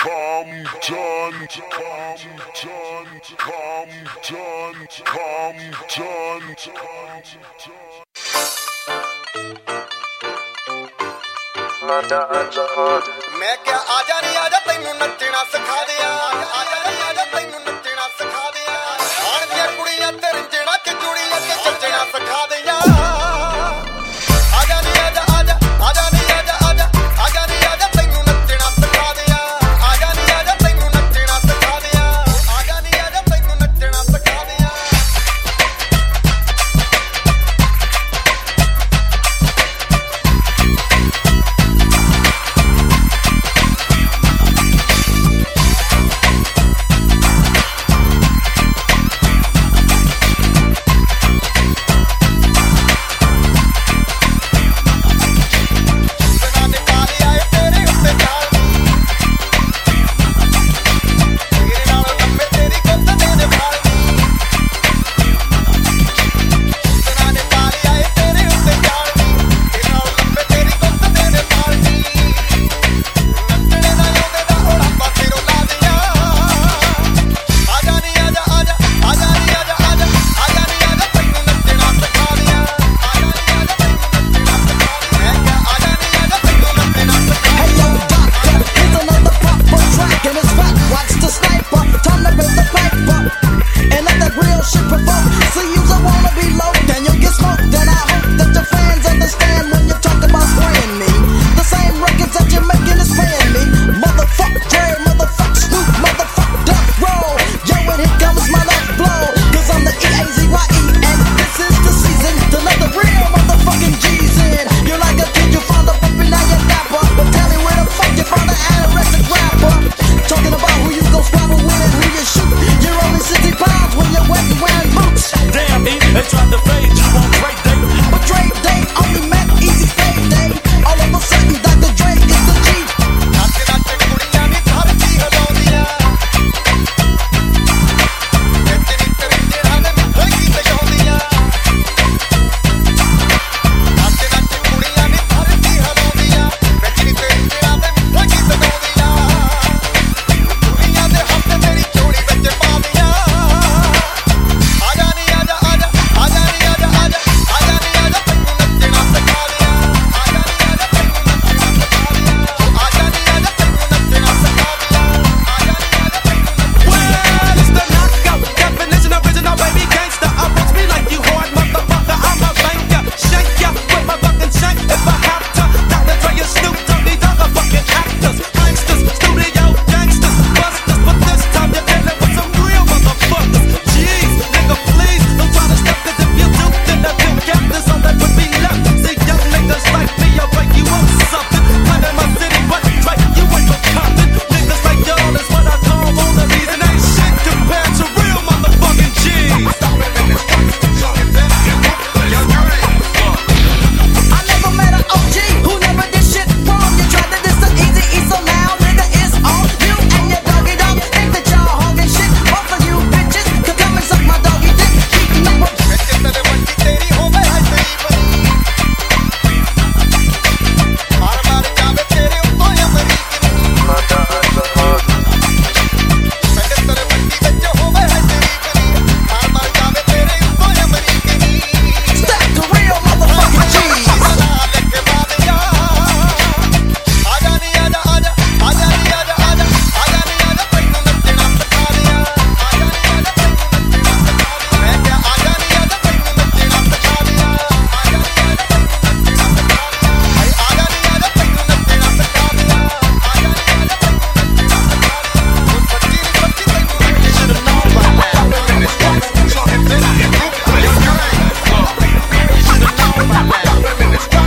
मैं क्या आजा नहीं आजा तैनू नचना सिखा दिया आजा नहीं आजा तैनू नचना सिखा दिया आण दियां कुड़ियां ते रंजणा ते जुड़ियां ते चचना सिखा दिया आजा नहीं आजा आजा आजा नहीं आजा आजा आजा नहीं आजा तैनू नचना सिखा दिया आजा नहीं आजा तैनू नचना सिखा दिया आजा नहीं आजा तैनू नचना सिखा दिया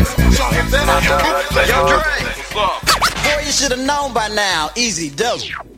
Boy, you should have known by now. Easy does.